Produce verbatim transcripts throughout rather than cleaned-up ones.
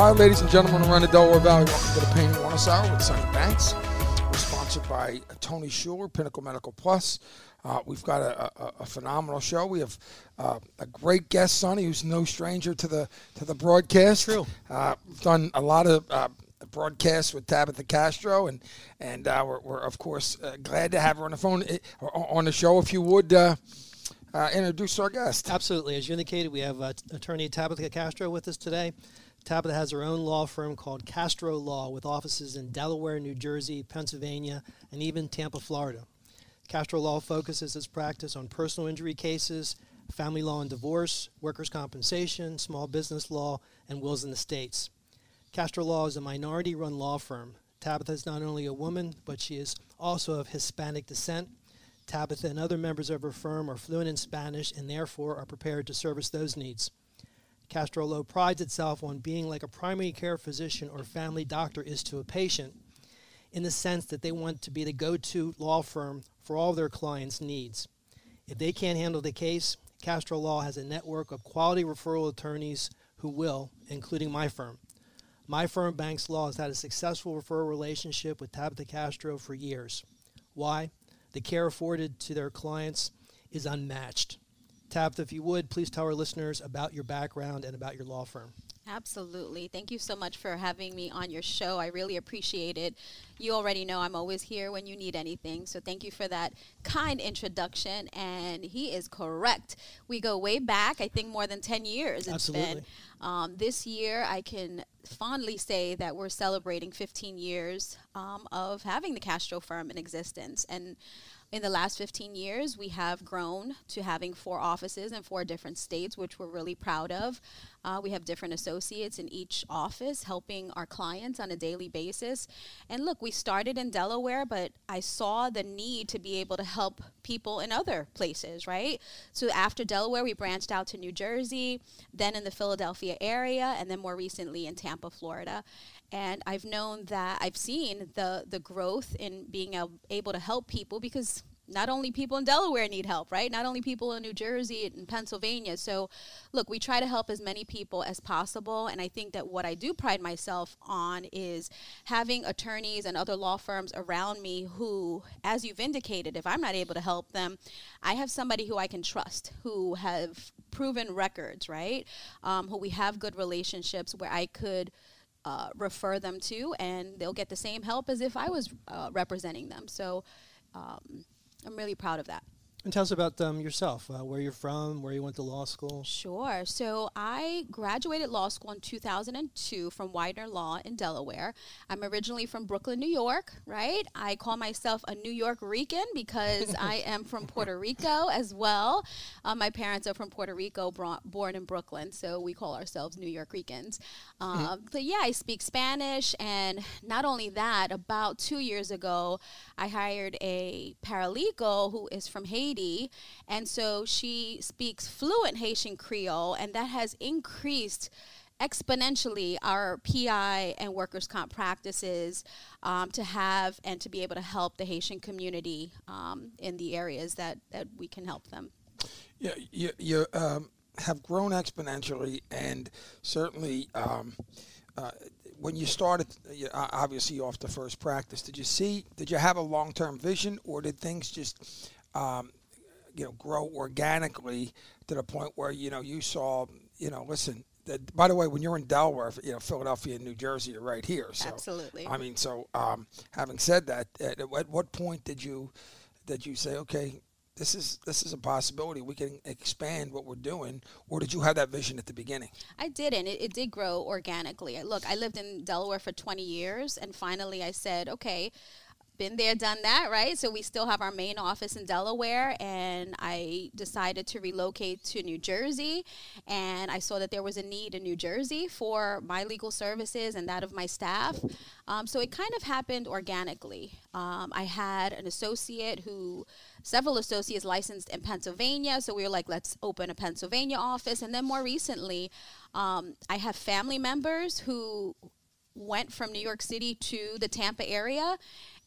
Hi, ladies and gentlemen around the Delaware Valley. Welcome to the Pain and Wellness Hour with Sonny Banks. We're sponsored by Tony Schuler, Pinnacle Medical Plus. Uh, we've got a, a, a phenomenal show. We have uh, a great guest, Sonny, who's no stranger to the to the broadcast. True. Uh, we've done a lot of uh, broadcasts with Tabitha Castro, and and uh, we're, we're of course uh, glad to have her on the phone uh, on the show. If you would uh, uh, introduce our guest. Absolutely. As you indicated, we have uh, attorney Tabitha Castro with us today. Tabitha has her own law firm called Castro Law with offices in Delaware, New Jersey, Pennsylvania, and even Tampa, Florida. Castro Law focuses its practice on personal injury cases, family law and divorce, workers' compensation, small business law, and wills and estates. Castro Law is a minority-run law firm. Tabitha is not only a woman, but she is also of Hispanic descent. Tabitha and other members of her firm are fluent in Spanish and therefore are prepared to service those needs. Castro Law prides itself on being like a primary care physician or family doctor is to a patient, in the sense that they want to be the go-to law firm for all of their clients' needs. If they can't handle the case, Castro Law has a network of quality referral attorneys who will, including my firm. My firm, Banks Law, has had a successful referral relationship with Tabitha Castro for years. Why? The care afforded to their clients is unmatched. Tabitha, if you would, please tell our listeners about your background and about your law firm. Absolutely. Thank you so much for having me on your show. I really appreciate it. You already know I'm always here when you need anything, so thank you for that kind introduction. And he is correct. We go way back, I think more than ten years. It's Absolutely. been. Um, this year, I can fondly say that we're celebrating fifteen years um, of having the Castro firm in existence. And in the last fifteen years, we have grown to having four offices in four different states, which we're really proud of. Uh, we have different associates in each office helping our clients on a daily basis. And look, we started in Delaware, but I saw the need to be able to help people in other places, right? So after Delaware, we branched out to New Jersey, then in the Philadelphia area, and then more recently in Tampa, Florida. And I've known that I've seen the the growth in being able to help people, because not only people in Delaware need help, right? Not only people in New Jersey and Pennsylvania. So, look, we try to help as many people as possible. And I think that what I do pride myself on is having attorneys and other law firms around me who, as you've indicated, if I'm not able to help them, I have somebody who I can trust, who have proven records, right? Um, who we have good relationships where I could Uh, refer them to, and they'll get the same help as if I was uh, representing them. So um, I'm really proud of that. And tell us about um, yourself, uh, where you're from, where you went to law school. Sure. So I graduated law school in two thousand two from Widener Law in Delaware. I'm originally from Brooklyn, New York, right? I call myself a New York Rican because I am from Puerto Rico as well. Uh, my parents are from Puerto Rico, bro- born in Brooklyn, so we call ourselves New York Ricans. Um, mm-hmm. But yeah, I speak Spanish, and not only that, about two years ago, I hired a paralegal who is from Haiti. And so she speaks fluent Haitian Creole, and that has increased exponentially our P I and workers' comp practices um, to have and to be able to help the Haitian community um, in the areas that, that we can help them. Yeah, you, you um, have grown exponentially, and certainly um, uh, when you started, you, obviously off the first practice, did you see, did you have a long-term vision, or did things just um, you know, grow organically to the point where, you know, you saw, you know, listen, that, by the way, when you're in Delaware, you know, Philadelphia and New Jersey are right here. So, absolutely. I mean, so um, having said that, at, at what point did you, did you say, okay, this is this is a possibility, we can expand what we're doing, or did you have that vision at the beginning? I didn't. It, it did grow organically. Look, I lived in Delaware for twenty years, and finally I said, okay, been there, done that, right? So we still have our main office in Delaware, and I decided to relocate to New Jersey, and I saw that there was a need in New Jersey for my legal services and that of my staff. Um, so it kind of happened organically. Um, I had an associate who, several associates licensed in Pennsylvania, so we were like, let's open a Pennsylvania office. And then more recently, um, I have family members who went from New York City to the Tampa area,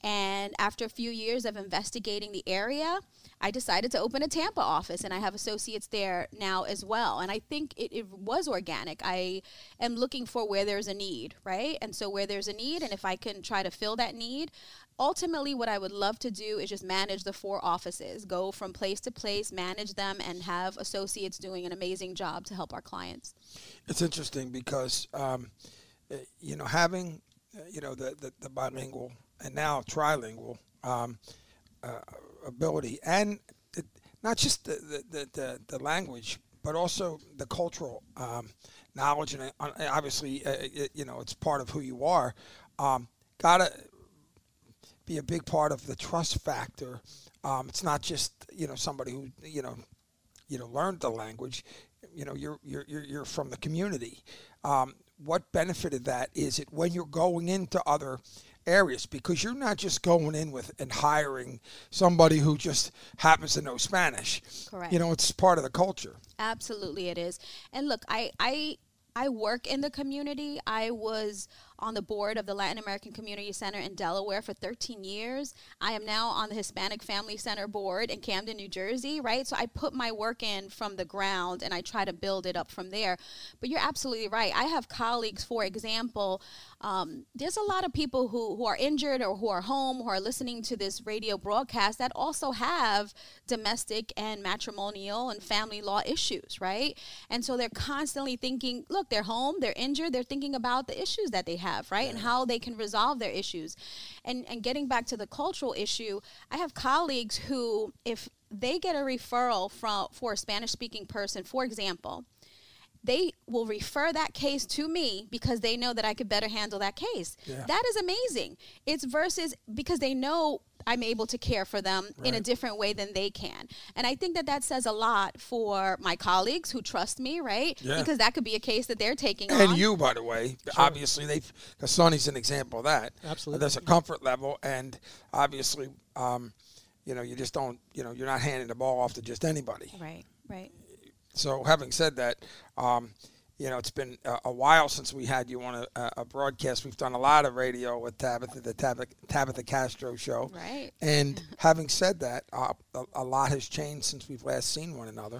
And after a few years of investigating the area, I decided to open a Tampa office, and I have associates there now as well. And I think it, it was organic. I am looking for where there's a need, right? And so where there's a need, and if I can try to fill that need, ultimately what I would love to do is just manage the four offices, go from place to place, manage them, and have associates doing an amazing job to help our clients. It's interesting because, um, uh, you know, having, uh, you know, the, the, the bilingual and now trilingual um, uh, ability, and it, not just the, the, the, the, the language, but also the cultural um, knowledge, and uh, obviously, uh, it, you know, it's part of who you are. Um, gotta be a big part of the trust factor. Um, it's not just, you know, somebody who, you know, you know, learned the language. You know, you're you're you're, you're from the community. Um, what benefited that is it when you're going into other areas, because you're not just going in with and hiring somebody who just happens to know Spanish. Correct. You know, it's part of the culture. Absolutely, it is. And look, I I I work in the community. I was on the board of the Latin American Community Center in Delaware for thirteen years. I am now on the Hispanic Family Center board in Camden, New Jersey, right? So I put my work in from the ground and I try to build it up from there. But you're absolutely right. I have colleagues, for example, um, there's a lot of people who, who are injured or who are home, who are listening to this radio broadcast that also have domestic and matrimonial and family law issues, right? And so they're constantly thinking, look, they're home, they're injured, they're thinking about the issues that they have. have, right? And how they can resolve their issues. And and getting back to the cultural issue, I have colleagues who, if they get a referral from for a Spanish-speaking person, for example, they will refer that case to me because they know that I could better handle that case. Yeah. That is amazing. It's versus because they know I'm able to care for them right. in a different way than they can. And I think that that says a lot for my colleagues who trust me, right? Yeah. Because that could be a case that they're taking and on. And you, by the way, sure. obviously, they've, because Sonny's an example of that. Absolutely. There's a comfort level, and obviously, um, you know, you just don't, you know, you're not handing the ball off to just anybody. Right, right. So having said that, um, you know, it's been a, a while since we had you on a, a broadcast. We've done a lot of radio with Tabitha, the Tabitha, Tabitha Castro show. Right. And having said that, uh, a, a lot has changed since we've last seen one another.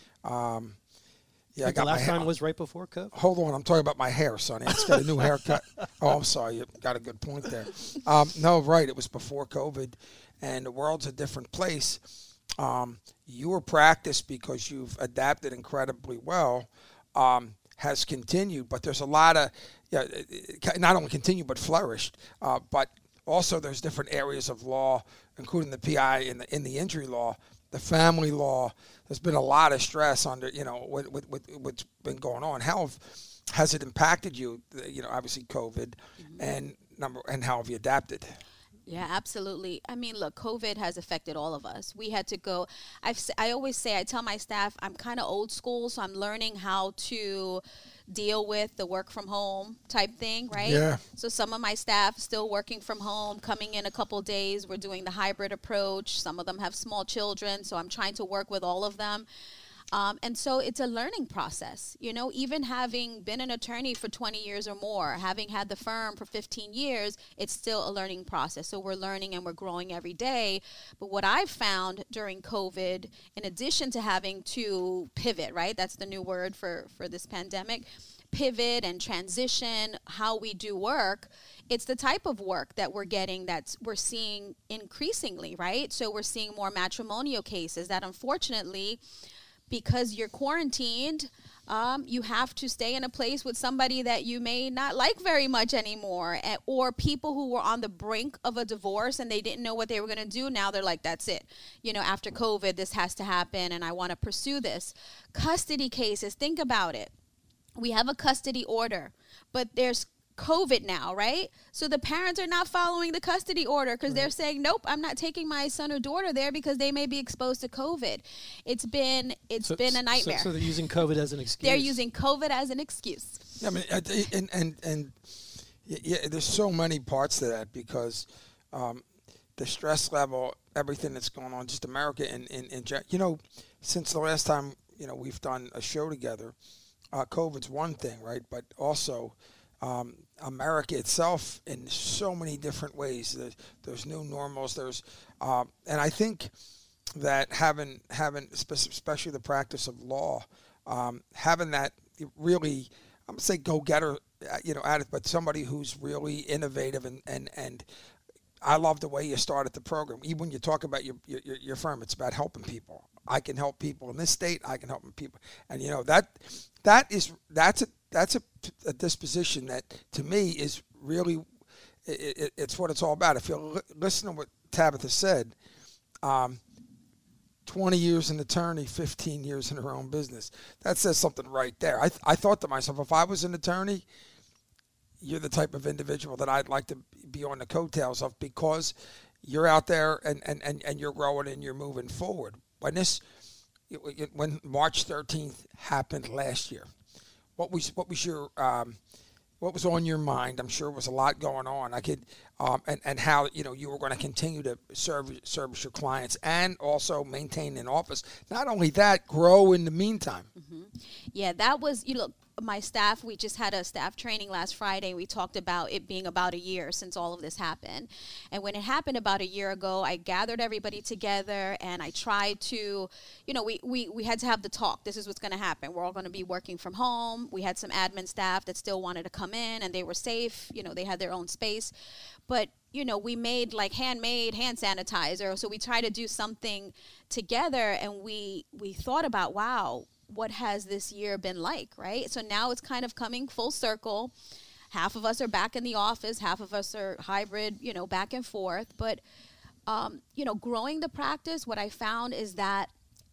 Um, yeah, I got the last my hair. time was right before COVID. Hold on, I'm talking about my hair, Sonny. It's got a new haircut. Oh, I'm sorry, you got a good point there. Um, no, right, it was before COVID, and the world's a different place. Um, your practice, because you've adapted incredibly well, um, has continued, but there's a lot of, yeah, not only continued but flourished, uh, but also there's different areas of law, including the P I and the, in the injury law, the family law. There's been a lot of stress under, you know, with, with, with what's been going on. How have, has it impacted you, you know, obviously COVID, mm-hmm. and number and how have you adapted? Yeah, absolutely. I mean, look, COVID has affected all of us. We had to go. I've, I always say, I tell my staff, I'm kind of old school, so I'm learning how to deal with the work from home type thing, right? Yeah. So some of my staff still working from home, coming in a couple days. We're doing the hybrid approach. Some of them have small children, so I'm trying to work with all of them. Um, and so it's a learning process, you know, even having been an attorney for twenty years or more, having had the firm for fifteen years, it's still a learning process. So we're learning and we're growing every day. But what I've found during COVID, in addition to having to pivot, right, that's the new word for, for this pandemic, pivot and transition how we do work, it's the type of work that we're getting that's we're seeing increasingly, right? So we're seeing more matrimonial cases that unfortunately, because you're quarantined, um, you have to stay in a place with somebody that you may not like very much anymore, and, or people who were on the brink of a divorce and they didn't know what they were going to do. Now they're like, that's it. You know, after COVID, this has to happen and I want to pursue this. Custody cases, think about it. We have a custody order, but there's COVID now, right? So the parents are not following the custody order because right. they're saying, nope, I'm not taking my son or daughter there because they may be exposed to COVID. It's been it's so, been a nightmare. So, so they're using COVID as an excuse. They're using COVID as an excuse. Yeah, I mean, and and and yeah, there's so many parts to that because um, the stress level, everything that's going on, just America, and and, and you know, since the last time you know we've done a show together, uh, COVID's one thing, right? But also um, America itself in so many different ways. There's, there's new normals. There's, uh, and I think that having having especially the practice of law, um, having that really, I'm gonna say go-getter, you know, at it, but somebody who's really innovative and and and. I love the way you started the program. Even when you talk about your, your your firm, it's about helping people. I can help people in this state. I can help people, and you know that that is that's a that's a, a disposition that to me is really it, it, it's what it's all about. If you li- listen to what Tabitha said, um, twenty years an attorney, fifteen years in her own business. That says something right there. I th- I thought to myself, if I was an attorney, you're the type of individual that I'd like to be on the coattails of, because you're out there and, and, and, and you're growing and you're moving forward. When this, when March thirteenth happened last year, what was what was your um, what was on your mind? I'm sure it was a lot going on. I could um, and and how you know you were going to continue to serve service your clients and also maintain an office. Not only that, grow in the meantime. Mm-hmm. Yeah, that was you look. My staff, we just had a staff training last Friday. We talked about it being about a year since all of this happened. And when it happened about a year ago, I gathered everybody together and I tried to, you know, we, we, we had to have the talk. This is what's going to happen. We're all going to be working from home. We had some admin staff that still wanted to come in and they were safe. You know, they had their own space. But, you know, we made like handmade hand sanitizer. So we tried to do something together and we, we thought about, wow, what has this year been like, right? So now it's kind of coming full circle. Half of us are back in the office, half of us are hybrid, you know, back and forth. But, um, you know, growing the practice, what I found is that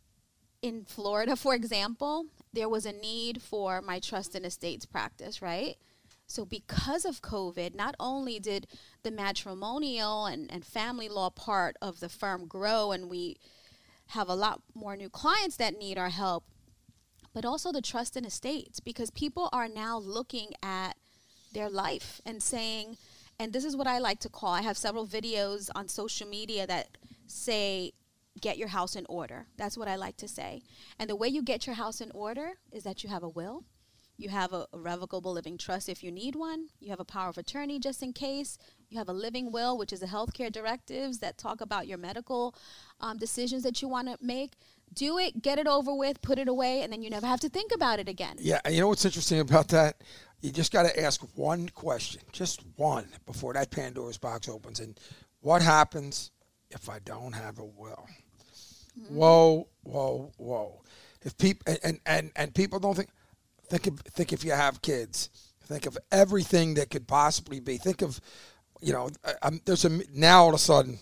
in Florida, for example, there was a need for my trust and estates practice, right? So because of COVID, not only did the matrimonial and, and family law part of the firm grow and we have a lot more new clients that need our help, but also the trust in estates, because people are now looking at their life and saying, and this is what I like to call, I have several videos on social media that say, get your house in order. That's what I like to say. And the way you get your house in order is that you have a will, you have a, a revocable living trust if you need one, you have a power of attorney just in case, you have a living will, which is the healthcare directives that talk about your medical um, decisions that you want to make. Do it, get it over with, put it away, and then you never have to think about it again. Yeah, you know what's interesting about that? You just got to ask one question, just one, before that Pandora's box opens. And what happens if I don't have a will? Mm-hmm. Whoa, whoa, whoa! If people and, and and people don't think think of, think if you have kids, think of everything that could possibly be. Think of, you know, um, there's a now all of a sudden.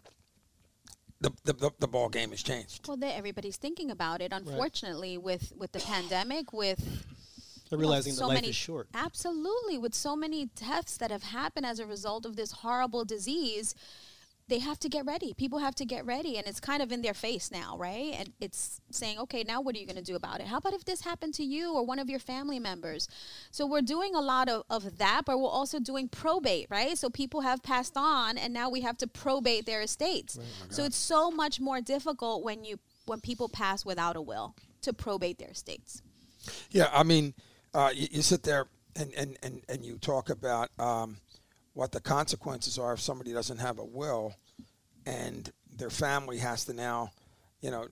The, the the ball game has changed. Well, everybody's thinking about it. Unfortunately, right. with, with the pandemic, with they're realizing know, that so life many, is short. Absolutely, with so many deaths that have happened as a result of this horrible disease, they have to get ready. People have to get ready, and it's kind of in their face now, right? And it's saying, okay, now what are you going to do about it? How about if this happened to you or one of your family members? So we're doing a lot of, of that, but we're also doing probate, right? So people have passed on, and now we have to probate their estates. Right, so it's so much more difficult when you when people pass without a will to probate their estates. Yeah, I mean, uh, you, you sit there and, and, and, and you talk about um, what the consequences are if somebody doesn't have a will and their family has to now, you know,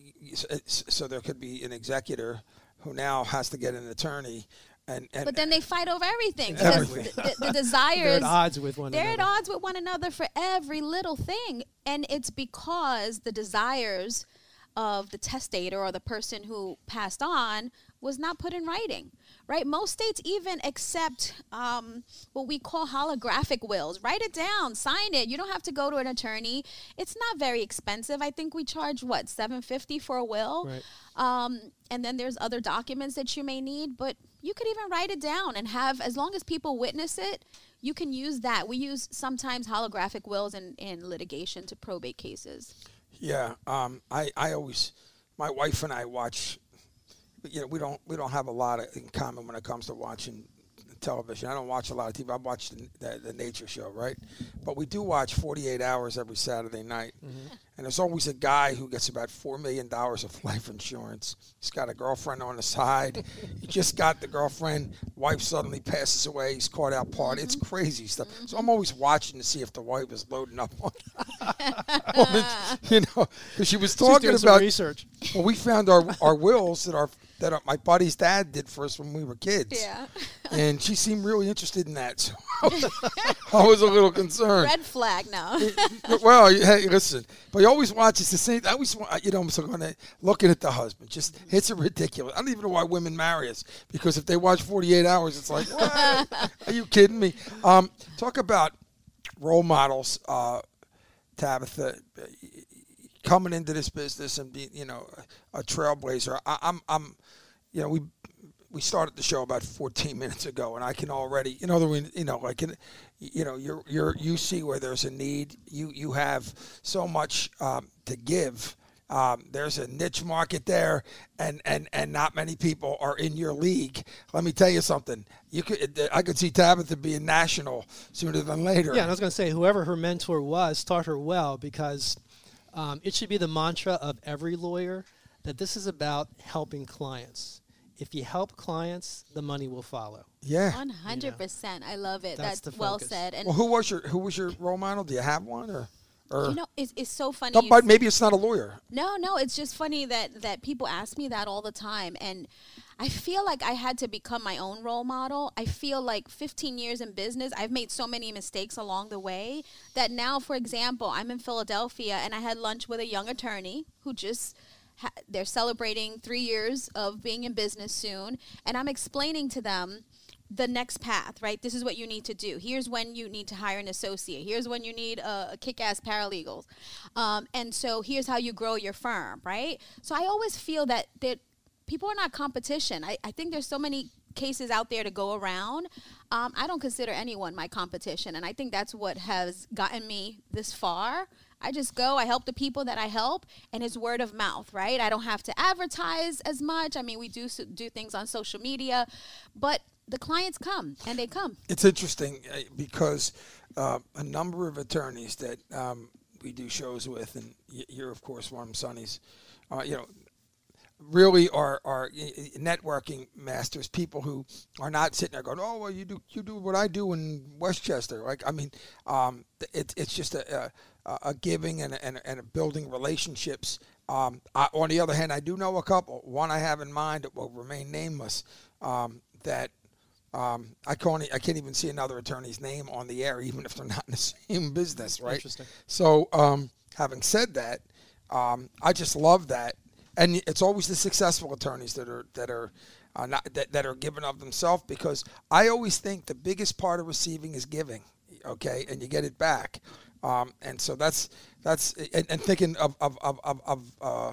so there could be an executor who now has to get an attorney. And, and but then they fight over everything. Everything. Because the, the desires, they're at odds with one they're another. They're at odds with one another for every little thing. And it's because the desires of the testator or the person who passed on was not put in writing, right? Most states even accept um, what we call holographic wills. Write it down, sign it. You don't have to go to an attorney. It's not very expensive. I think we charge, what, seven hundred fifty dollars for a will? Right. Um, and then there's other documents that you may need, but you could even write it down and have, as long as people witness it, you can use that. We use sometimes holographic wills in, in litigation to probate cases. Yeah, um, I, I always, my wife and I watch, you know, we don't we don't have a lot of in common when it comes to watching television. I don't watch a lot of T V. I watch the, the, the nature show, right? But we do watch forty-eight hours every Saturday night. Mm-hmm. And there's always a guy who gets about four million dollars of life insurance. He's got a girlfriend on the side. He just got the girlfriend. Wife suddenly passes away. He's caught out party. Mm-hmm. It's crazy stuff. Mm-hmm. So I'm always watching to see if the wife is loading up on, on it, you know, because she was talking She's doing about some research. Well, we found our, our wills that our that our, my buddy's dad did for us when we were kids. Yeah. And she seemed really interested in that. So I was a little concerned. Red flag, no. Well, hey, listen. But he always watches the same. I always, you know, I'm so going to looking at the husband. Just it's ridiculous. I don't even know why women marry us, because if they watch forty-eight hours, it's like, what? Are you kidding me? Um, talk about role models, uh, Tabitha. Coming into this business and being, you know, a trailblazer. I, I'm, I'm, you know, we we started the show about fourteen minutes ago, and I can already, you know, the, you know, like, you know, you're you're you see where there's a need. You you have so much um, to give. Um, there's a niche market there, and, and, and not many people are in your league. Let me tell you something. You could I could see Tabitha being national sooner than later. Yeah, and I was going to say, whoever her mentor was taught her well, because Um, it should be the mantra of every lawyer that this is about helping clients. If you help clients, the money will follow. Yeah, one hundred percent. I love it. That's That's, the well focus. said. And well, who was your who was your role model? Do you have one, or, or you know, it's, it's so funny. no, you but s- maybe it's not a lawyer. No, no, it's just funny that that people ask me that all the time, and I feel like I had to become my own role model. I feel like fifteen years in business, I've made so many mistakes along the way that now, for example, I'm in Philadelphia and I had lunch with a young attorney who just ha- they're celebrating three years of being in business soon, and I'm explaining to them the next path, right? This is what you need to do. Here's when you need to hire an associate. Here's when you need a, a kick-ass paralegal. Um, and so here's how you grow your firm, right? So I always feel that that people are not competition. I, I think there's so many cases out there to go around. Um, I don't consider anyone my competition, and I think that's what has gotten me this far. I just go, I help the people that I help, and it's word of mouth, right? I don't have to advertise as much. I mean, we do do things on social media, but the clients come, and they come. It's interesting uh, because uh, a number of attorneys that um, we do shows with, and y- you're, of course, one of them, Sonny's, uh, you know, really are are networking masters, people who are not sitting there going, oh, well, you do you do what I do in Westchester. Like, I mean, um, it, it's just a, a, a giving and a, and, a, and a building relationships. Um, I, on the other hand, I do know a couple. One I have in mind that will remain nameless, um, that um, I can't I can't even see another attorney's name on the air, even if they're not in the same business, right? Interesting. So, um, having said that, um, I just love that. And it's always the successful attorneys that are that are uh, not that, that are giving of themselves, because I always think the biggest part of receiving is giving, okay, and you get it back. Um, and so that's that's and, and thinking of of of of of, uh,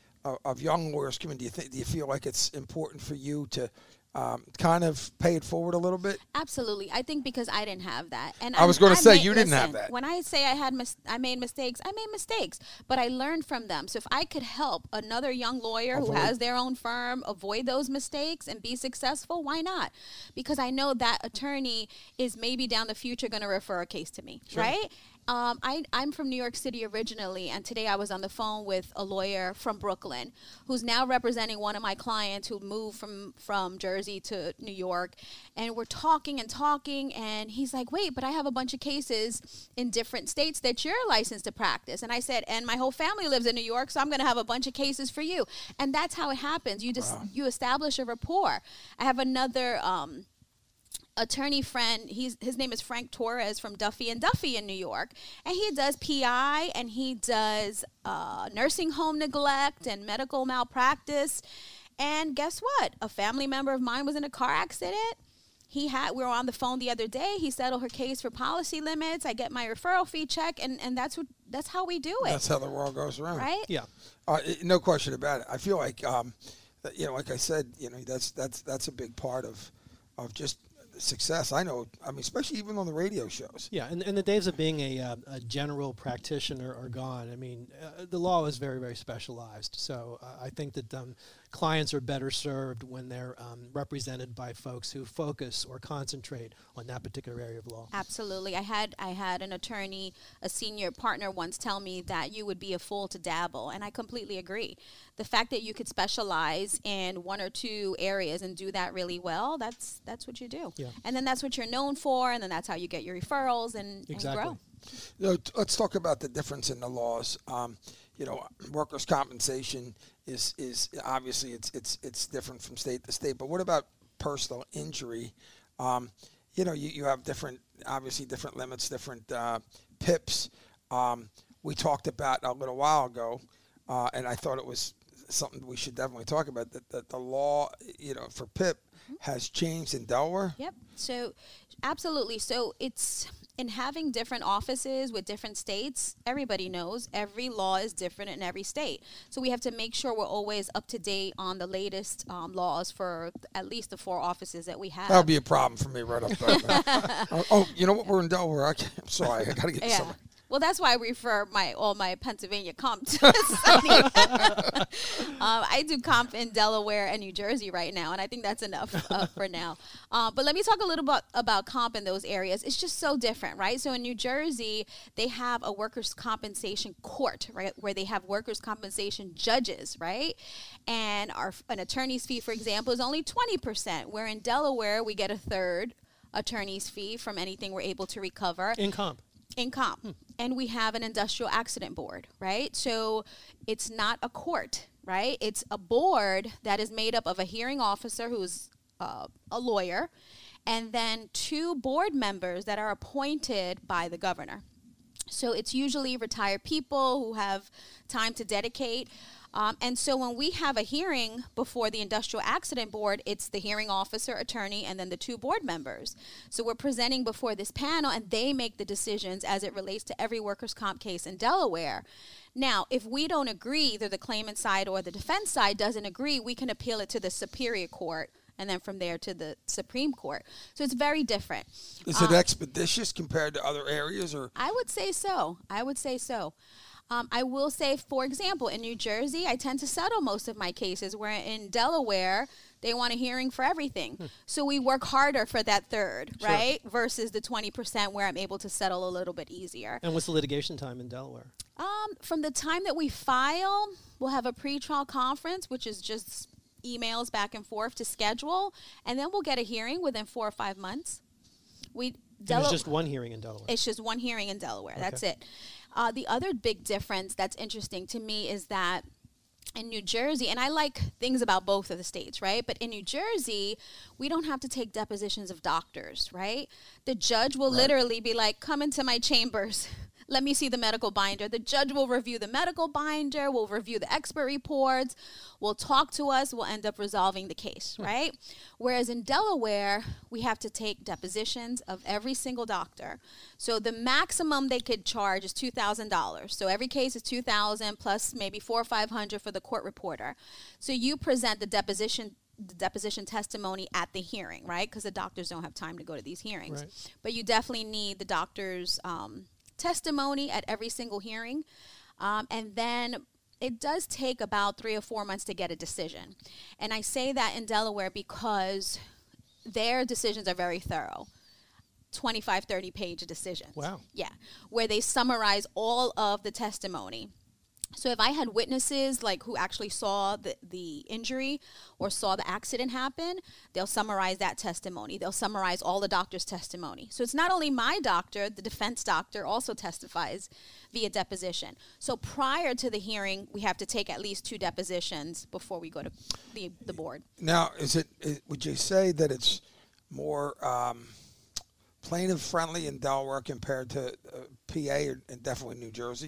of young lawyers coming. Do you think do you feel like it's important for you to um, kind of pay it forward a little bit? Absolutely. I think because I didn't have that. And I was going to say, made- you didn't listen, have that. When I say I had mis- I made mistakes, I made mistakes, but I learned from them. So if I could help another young lawyer Avoid. who has their own firm avoid those mistakes and be successful, why not? Because I know that attorney is maybe down the future going to refer a case to me, right? Um, I, I'm from New York City originally, and today I was on the phone with a lawyer from Brooklyn who's now representing one of my clients who moved from, from Jersey to New York. And we're talking and talking, and he's like, wait, but I have a bunch of cases in different states that you're licensed to practice. And I said, and my whole family lives in New York, so I'm going to have a bunch of cases for you. And that's how it happens. You just Wow. you establish a rapport. I have another Um, attorney friend. He's his name is Frank Torres from Duffy and Duffy in New York, and he does P I and he does uh, nursing home neglect and medical malpractice. And guess what? A family member of mine was in a car accident. He had we were on the phone the other day. He settled her case for policy limits. I get my referral fee check, and, and that's what that's how we do it, That's how the world goes around. right? Yeah. Uh, it- no question about it. I feel like, um, that, you know, like I said, you know, that's that's that's a big part of of just success. I know. I mean, especially even on the radio shows. Yeah, and, and the days of being a, uh, a general practitioner are gone. I mean, uh, the law is very, very specialized. So uh, I think that um, clients are better served when they're um, represented by folks who focus or concentrate on that particular area of law. Absolutely. I had I had an attorney, a senior partner once tell me that you would be a fool to dabble, and I completely agree. The fact that you could specialize in one or two areas and do that really well, that's that's what you do. Yeah. And then that's what you're known for, and then that's how you get your referrals and, Exactly. and grow. You know, t- let's talk about the difference in the laws. Um, you know, workers' compensation is is obviously it's it's it's different from state to state. But what about personal injury? Um, you know, you, you have different, obviously different limits, different uh, P I Ps. Um, we talked about a little while ago, uh, and I thought it was something we should definitely talk about, that, that the law, you know, for P I P mm-hmm. has changed in Delaware. Yep. So absolutely. So it's in having different offices with different states, everybody knows every law is different in every state. So we have to make sure we're always up to date on the latest um, laws for at least the four offices that we have. That would be a problem for me right up there. oh, oh, you know what? We're in Delaware. I can't, I'm sorry. I got to get yeah. some. Well, that's why I refer my all my Pennsylvania comp to Sunny. um, I do comp in Delaware and New Jersey right now, and I think that's enough uh, for now. Uh, but let me talk a little bit about comp in those areas. It's just so different, right? So in New Jersey, they have a workers' compensation court, right, where they have workers' compensation judges, right? And our an attorney's fee, for example, is only twenty percent, where in Delaware, we get a third attorney's fee from anything we're able to recover. In comp. In comp. Hmm. And we have an industrial accident board, right? So it's not a court, right? It's a board that is made up of a hearing officer who's uh, a lawyer, and then two board members that are appointed by the governor. So it's usually retired people who have time to dedicate. Um, and so when we have a hearing before the Industrial Accident Board, it's the hearing officer, attorney, and then the two board members. So we're presenting before this panel, and they make the decisions as it relates to every workers' comp case in Delaware. Now, if we don't agree, either the claimant side or the defense side doesn't agree, we can appeal it to the Superior Court, and then from there to the Supreme Court. So it's very different. Is it um, expeditious compared to other areas? Or I would say so. I would say so. Um, I will say, for example, in New Jersey, I tend to settle most of my cases, where in Delaware, they want a hearing for everything. Hmm. So we work harder for that third, sure. right, versus the twenty percent where I'm able to settle a little bit easier. And what's the litigation time in Delaware? Um, from the time that we file, we'll have a pretrial conference, which is just emails back and forth to schedule, and then we'll get a hearing within four or five months. We Del- There's just one hearing in Delaware. It's just one hearing in Delaware. Okay. That's it. Uh, the other big difference that's interesting to me is that in New Jersey, and I like things about both of the states, right? But in New Jersey, we don't have to take depositions of doctors, right? The judge will right. literally be like, come into my chambers. Let me see the medical binder. The judge will review the medical binder, will review the expert reports, will talk to us, we'll end up resolving the case, hmm. right? Whereas in Delaware, we have to take depositions of every single doctor. So the maximum they could charge is two thousand dollars. So every case is two thousand dollars plus maybe four or five hundred dollars for the court reporter. So you present the deposition the deposition testimony at the hearing, right? Because the doctors don't have time to go to these hearings. Right. But you definitely need the doctor's um, testimony at every single hearing. Um, and then it does take about three or four months to get a decision. And I say that in Delaware because their decisions are very thorough. twenty-five, thirty page decisions. Wow. Yeah. Where they summarize all of the testimony. So if I had witnesses like who actually saw the, the injury or saw the accident happen, they'll summarize that testimony. They'll summarize all the doctor's testimony. So it's not only my doctor, the defense doctor also testifies via deposition. So prior to the hearing, we have to take at least two depositions before we go to the, the board. Now, is it, is, would you say that it's more um, plaintiff friendly in Delaware compared to uh, P A or, and definitely New Jersey?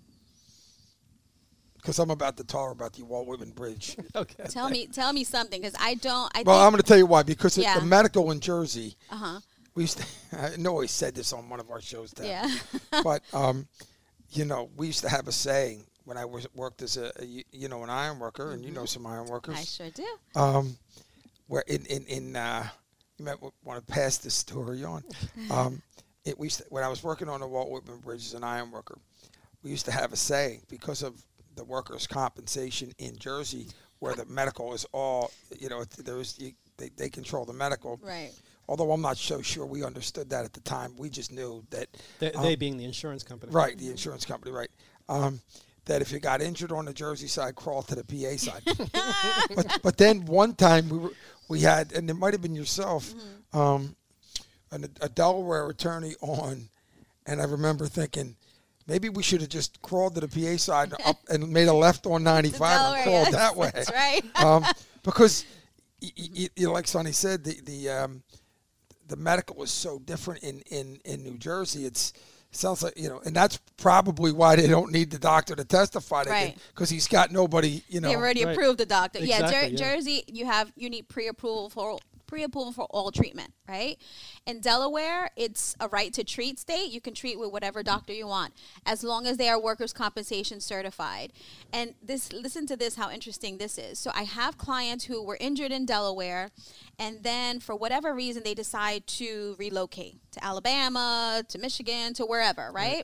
Because I'm about to talk about the Walt Whitman Bridge. Okay. Tell me, tell me something, because I don't. I well, think, I'm going to tell you why. Because yeah. the medical in Jersey. Uh huh. We used to, I know I said this on one of our shows. Then, yeah. but um, you know, we used to have a saying when I was worked as a, a you know an iron worker, mm-hmm. and you know some iron workers. I sure do. Um, where in in in uh, you might want to pass this story on. Um, it we used to, when I was working on the Walt Whitman Bridge as an iron worker, we used to have a saying because of the workers' compensation in Jersey, where the medical is all, you know, there was you, they they control the medical. Right. Although I'm not so sure we understood that at the time, we just knew that They, um, they being the insurance company. right, the insurance company, right. Um, that if you got injured on the Jersey side, crawl to the P A side. but, but then one time we were, we had, and it might have been yourself, mm-hmm. um, an, a Delaware attorney on, and I remember thinking, maybe we should have just crawled to the P A side and, up, and made a left on ninety-five and crawled yes, that way. That's right. um, because, y- y- y- like Sonny said, the the um, the medical was so different in, in, in New Jersey. It's It sounds like, you know, and that's probably why they don't need the doctor to testify to Right. because he's got nobody, you know. They've already Right. approved the doctor. yeah, Exactly, Jer- yeah. Jersey, you have you need pre-approval for pre-approval for all treatment, right? In Delaware, it's a right to treat state. You can treat with whatever doctor you want, as long as they are workers' compensation certified. And this, listen to this, how interesting this is. So I have clients who were injured in Delaware, and then for whatever reason, they decide to relocate to Alabama, to Michigan, to wherever, right?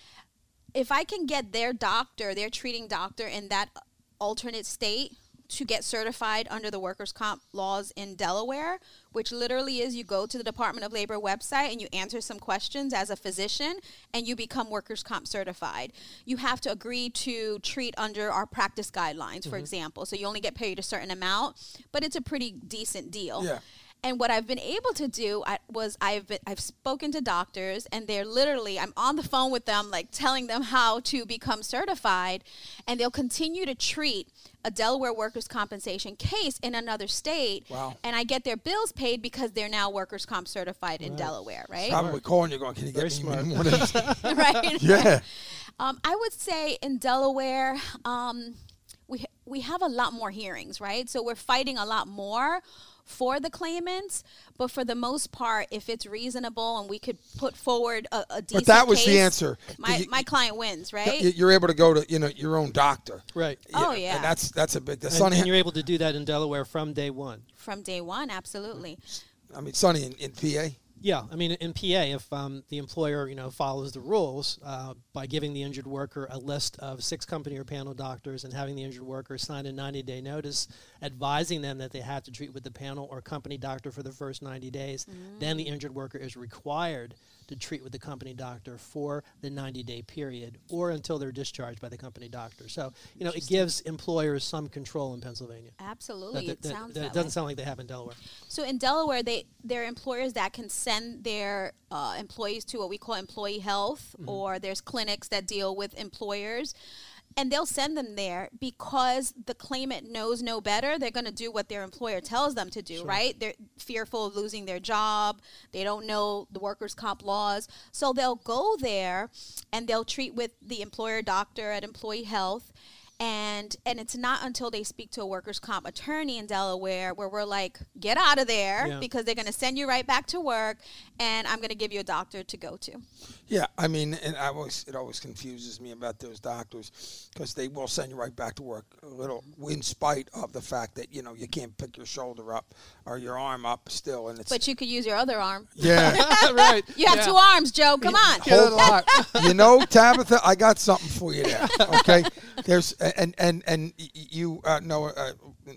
If I can get their doctor, their treating doctor in that alternate state to get certified under the workers' comp laws in Delaware, which literally is you go to the Department of Labor website and you answer some questions as a physician and you become workers' comp certified. You have to agree to treat under our practice guidelines, for mm-hmm. example. So you only get paid a certain amount, but it's a pretty decent deal. Yeah. And what I've been able to do I, was I've been, I've spoken to doctors, and they're literally, I'm on the phone with them, like telling them how to become certified, and they'll continue to treat a Delaware workers' compensation case in another state. Wow. And I get their bills paid because they're now workers' comp certified in Right. Delaware, right? Probably calling you going, can you Very get me smart. one of these? right. Yeah. Um, I would say in Delaware, um, we we have a lot more hearings, right? So we're fighting a lot more for the claimants, but for the most part, if it's reasonable and we could put forward a, a decent But that was case, the answer. My You- my client wins, right? You- You're able to go to, you know, your own doctor. Right. Oh, You know, yeah. And that's that's a big, the And, Sonny, and you're able to do that in Delaware from day one. From day one, absolutely. I mean, Sonny in, in P A. Yeah, I mean, in P A, if um, the employer, you know, follows the rules uh, by giving the injured worker a list of six company or panel doctors and having the injured worker sign a ninety-day notice advising them that they have to treat with the panel or company doctor for the first ninety days, mm. then the injured worker is required to treat with the company doctor for the ninety-day period or until they're discharged by the company doctor. So, you know, it gives employers some control in Pennsylvania. Absolutely, That, it that, sounds that, that it doesn't way. sound like they have in Delaware. So in Delaware, they there are employers that can send their uh, employees to what we call employee health, mm-hmm. or there's clinics that deal with employers. And they'll send them there because the claimant knows no better. They're going to do what their employer tells them to do, Sure. right? They're fearful of losing their job. They don't know the workers' comp laws. So they'll go there and they'll treat with the employer doctor at Employee Health. And and it's not until they speak to a workers' comp attorney in Delaware where we're like, get out of there, Yeah. because they're going to send you right back to work, and I'm going to give you a doctor to go to. Yeah, I mean, and I always it always confuses me about those doctors because they will send you right back to work a little, in spite of the fact that, you know, you can't pick your shoulder up or your arm up still, and it's But you could use your other arm. yeah. Right. You have Yeah. two arms, Joe. Come on. Hold, you know, Tabitha, I got something for you there. Okay, there's and and and y- you uh, know uh,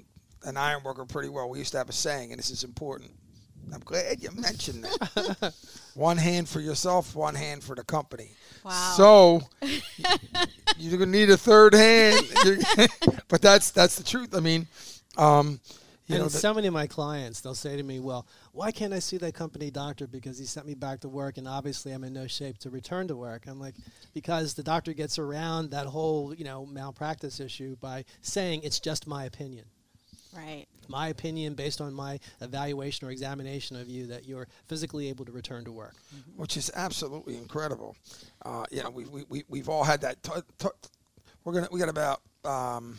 an iron worker pretty well. We used to have a saying, and this is important. I'm glad you mentioned that. One hand for yourself, one hand for the company. Wow. So you're gonna need a third hand, but that's that's the truth. I mean, um, you and know, the, so many of my clients, they'll say to me, well, why can't I see that company doctor because he sent me back to work and obviously I'm in no shape to return to work? I'm like, because the doctor gets around that whole, you know, malpractice issue by saying it's just my opinion. Right. My opinion based on my evaluation or examination of you that you're physically able to return to work. which is absolutely incredible. Uh, you know, we, we, we, we've all had that. T- t- we're gonna we got about um,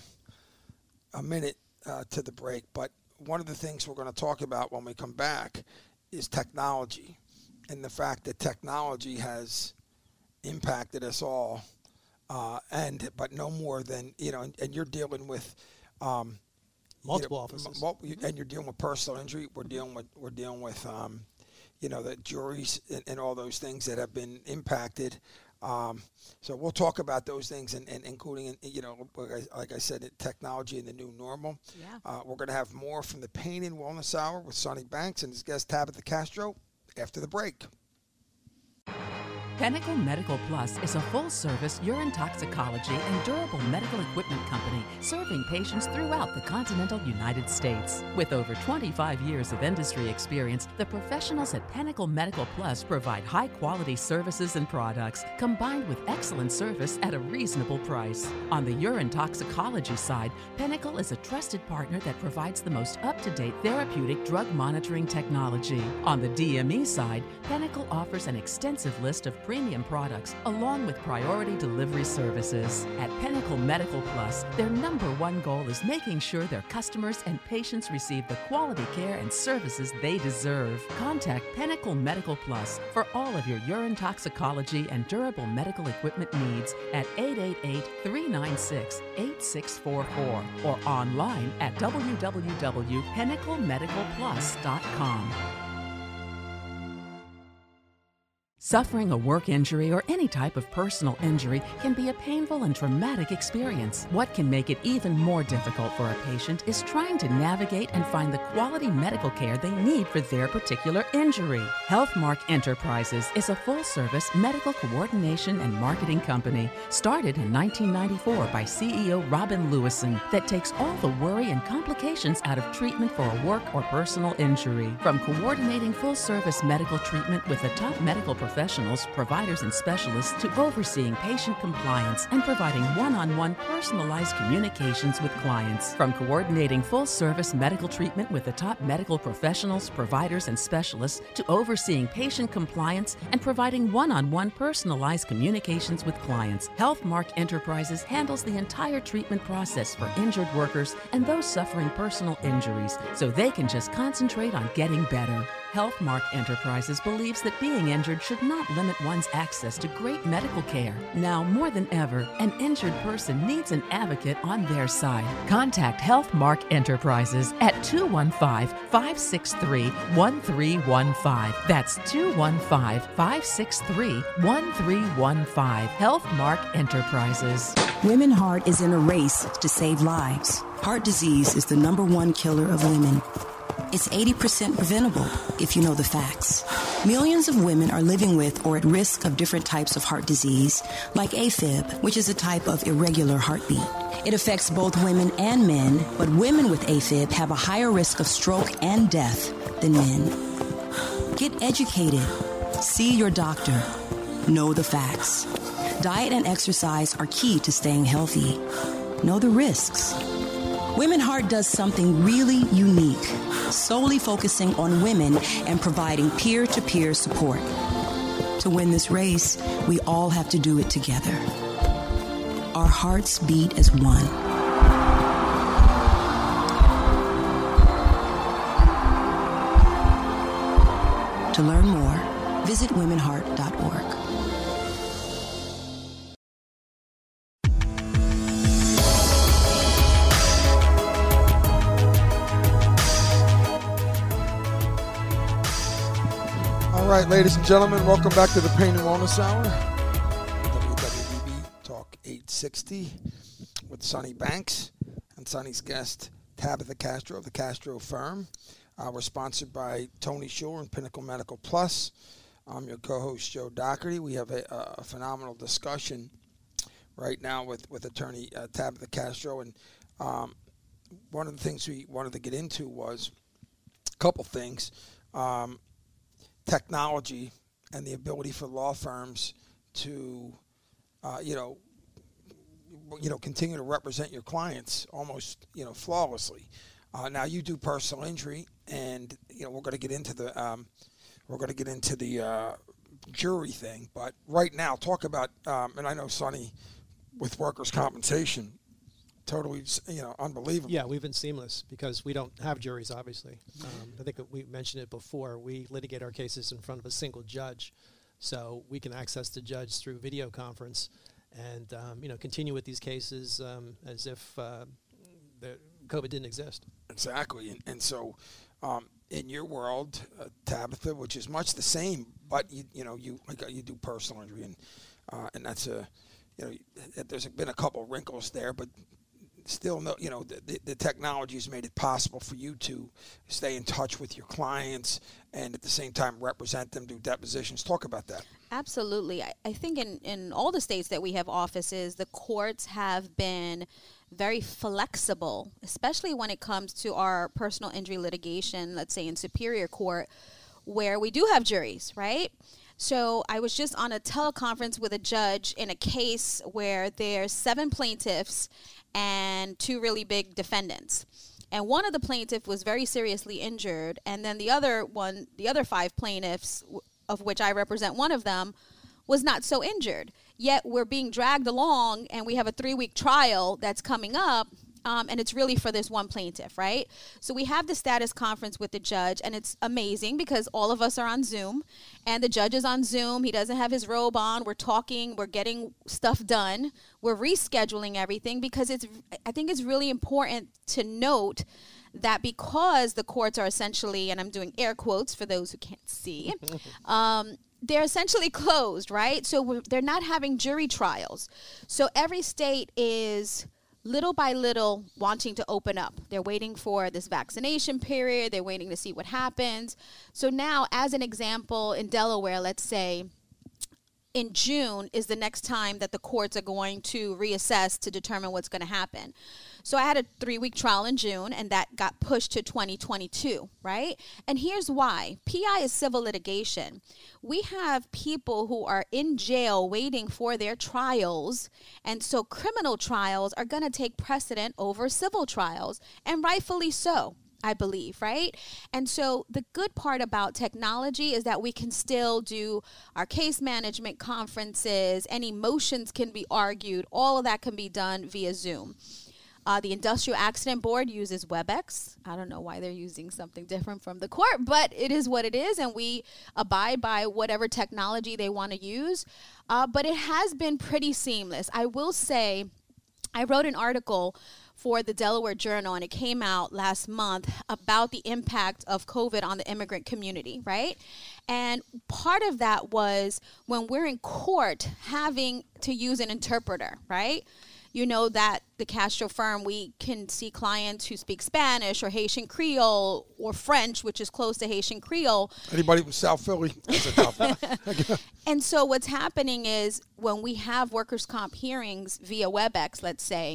a minute uh, to the break, but one of the things we're going to talk about when we come back is technology and the fact that technology has impacted us all, uh, and but no more than, you know, and, and you're dealing with, um, multiple you know, offices. M- m- and you're dealing with personal injury. We're dealing with we're dealing with um, you know, the juries and, and all those things that have been impacted. Um, so we'll talk about those things, and, and including, you know, like I, like I said, technology and the new normal. Yeah. Uh, we're going to have more from the Pain and Wellness Hour with Sonny Banks and his guest Tabitha Castro after the break. Pinnacle Medical Plus is a full-service urine toxicology and durable medical equipment company serving patients throughout the continental United States. With over twenty-five years of industry experience, the professionals at Pinnacle Medical Plus provide high-quality services and products combined with excellent service at a reasonable price. On the urine toxicology side, Pinnacle is a trusted partner that provides the most up-to-date therapeutic drug monitoring technology. On the D M E side, Pinnacle offers an extensive list of premium products along with priority delivery services. At Pinnacle Medical Plus, their number one goal is making sure their customers and patients receive the quality care and services they deserve. Contact Pinnacle Medical Plus for all of your urine toxicology and durable medical equipment needs at eight eight eight, three nine six, eight six four four or online at w w w dot pinnacle medical plus dot com. Suffering a work injury or any type of personal injury can be a painful and traumatic experience. What can make it even more difficult for a patient is trying to navigate and find the quality medical care they need for their particular injury. HealthMark Enterprises is a full-service medical coordination and marketing company started in nineteen ninety-four by C E O Robin Lewison that takes all the worry and complications out of treatment for a work or personal injury. From coordinating full-service medical treatment with the top medical professionals professionals, providers, and specialists to overseeing patient compliance and providing one-on-one personalized communications with clients. From coordinating full-service medical treatment with the top medical professionals, providers, and specialists to overseeing patient compliance and providing one-on-one personalized communications with clients, HealthMark Enterprises handles the entire treatment process for injured workers and those suffering personal injuries so they can just concentrate on getting better. HealthMark Enterprises believes that being injured should not limit one's access to great medical care. Now, more than ever, an injured person needs an advocate on their side. Contact HealthMark Enterprises at two one five, five six three, one three one five. That's two one five, five six three, one three one five. HealthMark Enterprises. Women Heart is in a race to save lives. Heart disease is the number one killer of women. It's eighty percent preventable if you know the facts. Millions of women are living with or at risk of different types of heart disease, like AFib, which is a type of irregular heartbeat. It affects both women and men, but women with AFib have a higher risk of stroke and death than men. Get educated. See your doctor. Know the facts. Diet and exercise are key to staying healthy. Know the risks. Women Heart does something really unique, solely focusing on women and providing peer-to-peer support. To win this race, we all have to do it together. Our hearts beat as one. To learn more, visit women heart dot org. All right, ladies and gentlemen, welcome back to the Pain and Wellness Hour. W W D B Talk eight sixty with Sonny Banks and Sonny's guest, Tabitha Castro of the Castro Firm. Uh, we're sponsored by Tony Shore and Pinnacle Medical Plus. I'm your co-host, Joe Doherty. We have a, a phenomenal discussion right now with, with attorney uh, Tabitha Castro. And um, one of the things we wanted to get into was a couple things. Um, technology and the ability for law firms to, uh, you know, you know, continue to represent your clients almost, you know, flawlessly. Uh, now you do personal injury, and you know we're going to get into the um, we're going to get into the uh, jury thing. But right now, talk about um, and I know Sonny with workers' compensation. Totally, you know, unbelievable. Yeah, we've been seamless because we don't have juries, obviously. Um, I think we mentioned it before. We litigate our cases in front of a single judge, so we can access the judge through video conference and, um, you know, continue with these cases um, as if uh, COVID didn't exist. Exactly. And, and so um, in your world, uh, Tabitha, which is much the same, but you you know, you like you do personal injury, and uh, and that's a, you know, there's been a couple wrinkles there, but still, no, you know, the, the, the technology has made it possible for you to stay in touch with your clients and at the same time represent them, do depositions. Talk about that. Absolutely. I, I think in, in all the states that we have offices, the courts have been very flexible, especially when it comes to our personal injury litigation, let's say in Superior Court, where we do have juries, right? So I was just on a teleconference with a judge in a case where there's seven plaintiffs and two really big defendants. And one of the plaintiffs was very seriously injured, and then the other one, the other five plaintiffs, of which I represent one of them, was not so injured. Yet we're being dragged along, and we have a three-week trial that's coming up, um, and it's really for this one plaintiff, right? So we have the status conference with the judge, and it's amazing because all of us are on Zoom, and the judge is on Zoom. He doesn't have his robe on. We're talking. We're getting stuff done. We're rescheduling everything because it's. I think it's really important to note that because the courts are essentially, and I'm doing air quotes for those who can't see, um, they're essentially closed, right? So we're, they're not having jury trials. So every state is little by little wanting to open up. They're waiting for this vaccination period. They're waiting to see what happens. So now, as an example, in Delaware, let's say, in June is the next time that the courts are going to reassess to determine what's going to happen. So I had a three-week trial in June, and that got pushed to twenty twenty-two, right? And here's why. P I is civil litigation. We have people who are in jail waiting for their trials, and so criminal trials are going to take precedent over civil trials, and rightfully so, I believe, right? And so the good part about technology is that we can still do our case management conferences, any motions can be argued, all of that can be done via Zoom. Uh, the Industrial Accident Board uses WebEx. I don't know why they're using something different from the court, but it is what it is, and we abide by whatever technology they want to use. Uh, but it has been pretty seamless. I will say, I wrote an article for the Delaware Journal, and it came out last month about the impact of COVID on the immigrant community, right? And part of that was when we're in court having to use an interpreter, right? You know that the Castro firm, we can see clients who speak Spanish or Haitian Creole or French, which is close to Haitian Creole. Anybody from South Philly? That's a tough one. And so what's happening is when we have workers' comp hearings via WebEx, let's say,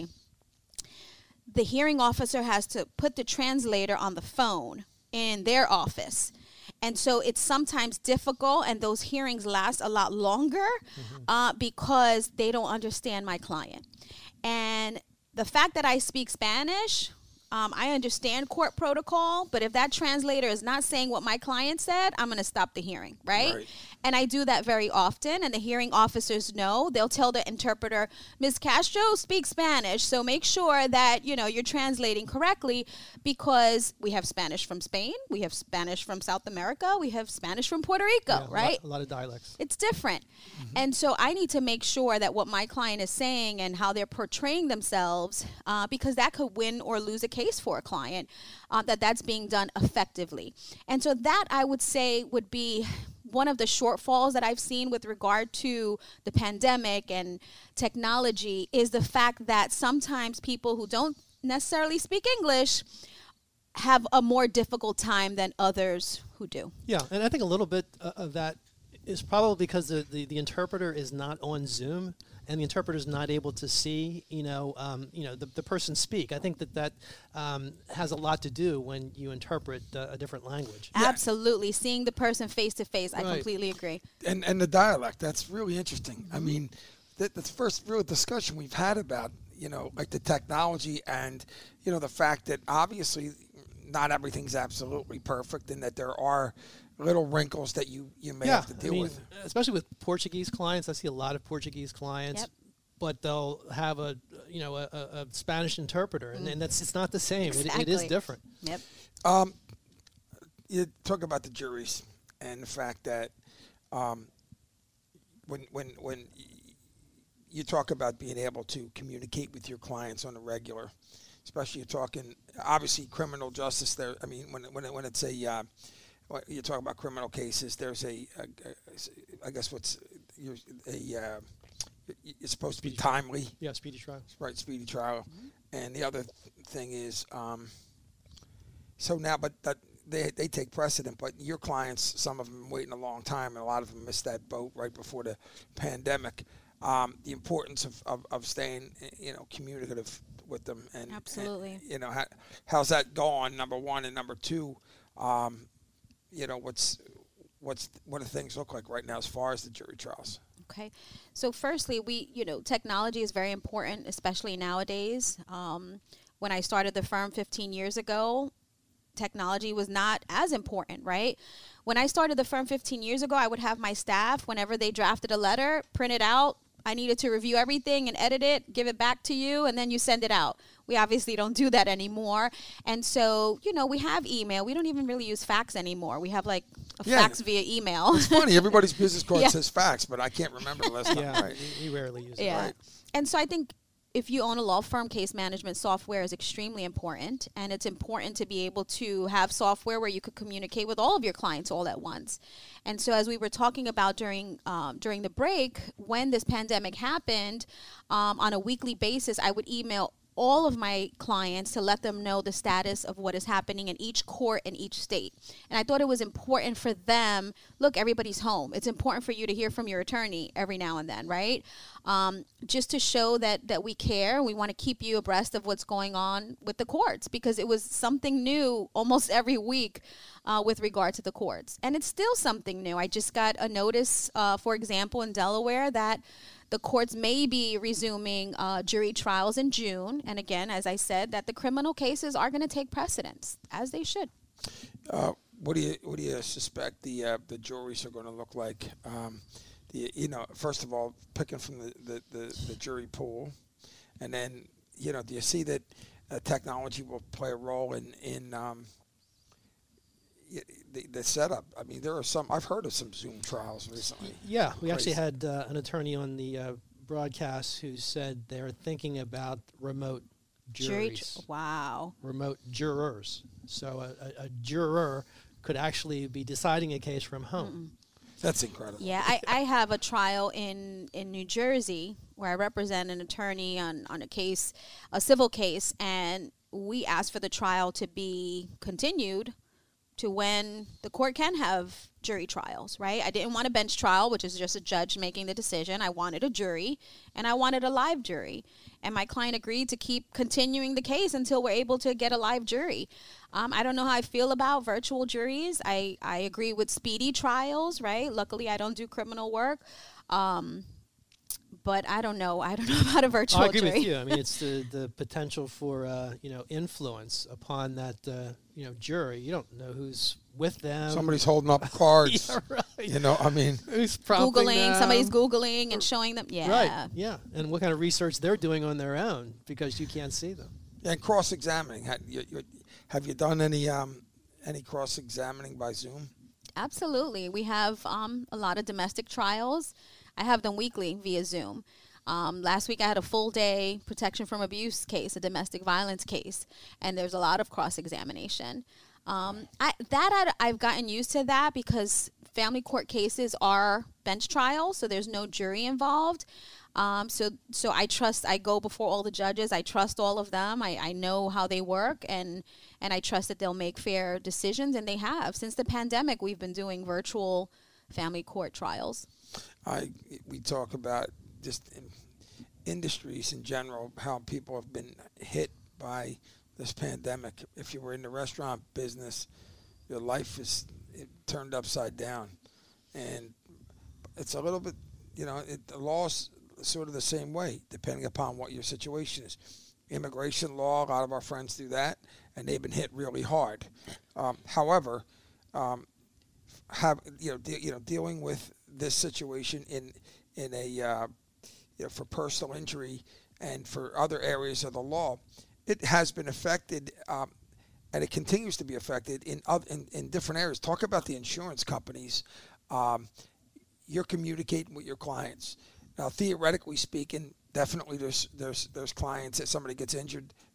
the hearing officer has to put the translator on the phone in their office. And so it's sometimes difficult, and those hearings last a lot longer mm-hmm. uh, because they don't understand my client. And the fact that I speak Spanish, um, I understand court protocol, but if that translator is not saying what my client said, I'm going to stop the hearing, right? right? And I do that very often, and the hearing officers know. They'll tell the interpreter, Miz Castro speaks Spanish, so make sure that, you know, you're translating correctly, because we have Spanish from Spain, we have Spanish from South America, we have Spanish from Puerto Rico, yeah, right? A lot, a lot of dialects. It's different. Mm-hmm. And so I need to make sure that what my client is saying and how they're portraying themselves, uh, because that could win or lose a case for a client, uh, that that's being done effectively. And so that, I would say, would be one of the shortfalls that I've seen with regard to the pandemic and technology, is the fact that sometimes people who don't necessarily speak English have a more difficult time than others who do. Yeah, and I think a little bit uh, of that is probably because the, the, the interpreter is not on Zoom, and the interpreter is not able to see, you know, um, you know, the, the person speak. I think that that um, has a lot to do when you interpret uh, a different language. Yeah. Absolutely. Seeing the person face to face. I Right. completely agree. And and the dialect, that's really interesting. I mean, that, that's the first real discussion we've had about, you know, like the technology and, you know, the fact that obviously not everything's absolutely perfect, and that there are little wrinkles that you, you may yeah, have to deal I mean, with. Especially with Portuguese clients. I see a lot of Portuguese clients, Yep. but they'll have a, you know, a, a a Spanish interpreter, and, and that's it's not the same. Exactly. It, it is different. Yep. Um, you talk about the juries and the fact that um, when when when y- you talk about being able to communicate with your clients on a regular, especially you're talking obviously criminal justice. There, I mean, when when it, when it's a uh, when you're talking about criminal cases, there's a, a, a I guess what's you're, a uh, it's supposed to be timely. Yeah, speedy trial. Right, speedy trial. Mm-hmm. And the other thing is, um, so now, but that they they take precedent. But your clients, some of them waiting a long time, and a lot of them missed that boat right before the pandemic. Um, the importance of, of, of staying, you know, communicative with them, and absolutely, and, you know, how, how's that going? Number one, and number two, um, you know, what's what's what do things look like right now as far as the jury trials? Okay, so firstly, we you know, technology is very important, especially nowadays. Um, when I started the firm fifteen years ago, technology was not as important, right? When I started the firm fifteen years ago, I would have my staff, whenever they drafted a letter, print it out. I needed to review everything and edit it, give it back to you, and then you send it out. We obviously don't do that anymore. And so, you know, we have email. We don't even really use fax anymore. We have like a yeah. fax via email. It's funny. Everybody's business card yeah. says fax, but I can't remember the last time. Yeah, right. we rarely use yeah. it. Right. And so I think if you own a law firm, case management software is extremely important, and it's important to be able to have software where you could communicate with all of your clients all at once. And so as we were talking about during um, during the break, when this pandemic happened, um, on a weekly basis, I would email all of my clients to let them know the status of what is happening in each court in each state. And I thought it was important for them, look, everybody's home. It's important for you to hear from your attorney every now and then, right? Um, just to show that that we care. We want to keep you abreast of what's going on with the courts, because it was something new almost every week uh, with regard to the courts. And it's still something new. I just got a notice, uh, for example, in Delaware that the courts may be resuming uh, jury trials in June. And again, as I said, that the criminal cases are going to take precedence, as they should. Uh, what do you what do you suspect the uh, the juries are going to look like? Um, the, you know, first of all, picking from the, the, the, the jury pool, and then, you know, do you see that uh, technology will play a role in in um, the, the setup? I mean, there are some. I've heard of some Zoom trials recently. Yeah, we Crazy. actually had uh, an attorney on the uh, broadcast who said they're thinking about remote Jury juries. tr- wow. Remote jurors. So a, a, a juror could actually be deciding a case from home. Mm-mm. That's incredible. Yeah, I, I have a trial in, in New Jersey where I represent an attorney on, on a case, a civil case, and we asked for the trial to be continued to when the court can have jury trials, right? I didn't want a bench trial, which is just a judge making the decision. I wanted a jury, and I wanted a live jury. And my client agreed to keep continuing the case until we're able to get a live jury. Um, I don't know how I feel about virtual juries. I, I agree with speedy trials, right? Luckily, I don't do criminal work. Um, but I don't know. I don't know about a virtual I agree jury. with you. I mean, it's the, the potential for, uh, you know, influence upon that, uh, you know, jury. You don't know who's with them. Somebody's holding up cards. Yeah, right. You know, I mean, who's prompting Googling, them. somebody's Googling and showing them. Yeah. Right, yeah. And what kind of research they're doing on their own because you can't see them. and cross-examining. Have you, you, have you done any um, any cross-examining by Zoom? Absolutely. We have um, a lot of domestic trials. I have them weekly via Zoom. Um, last week I had a full day protection from abuse case, a domestic violence case, and there's a lot of cross-examination. Um, I, that I'd, I've gotten used to that because family court cases are bench trials, so there's no jury involved. Um, so so I trust, I go before all the judges. I trust all of them. I, I know how they work, and, and I trust that they'll make fair decisions, and they have. Since the pandemic, we've been doing virtual family court trials. I we talk about just in industries in general, how people have been hit by this pandemic. If you were in the restaurant business, your life is it turned upside down, and it's a little bit, you know, it, the law's sort of the same way, depending upon what your situation is. Immigration law, a lot of our friends do that, and they've been hit really hard. Um, however, um, have you know, de- you know, dealing with this situation in in a uh, you know, for personal injury and for other areas of the law, it has been affected, um, and it continues to be affected in, other, in in different areas. Talk about the insurance companies. Um, you're communicating with your clients. Now, theoretically speaking, definitely there's there's there's clients that somebody gets injured,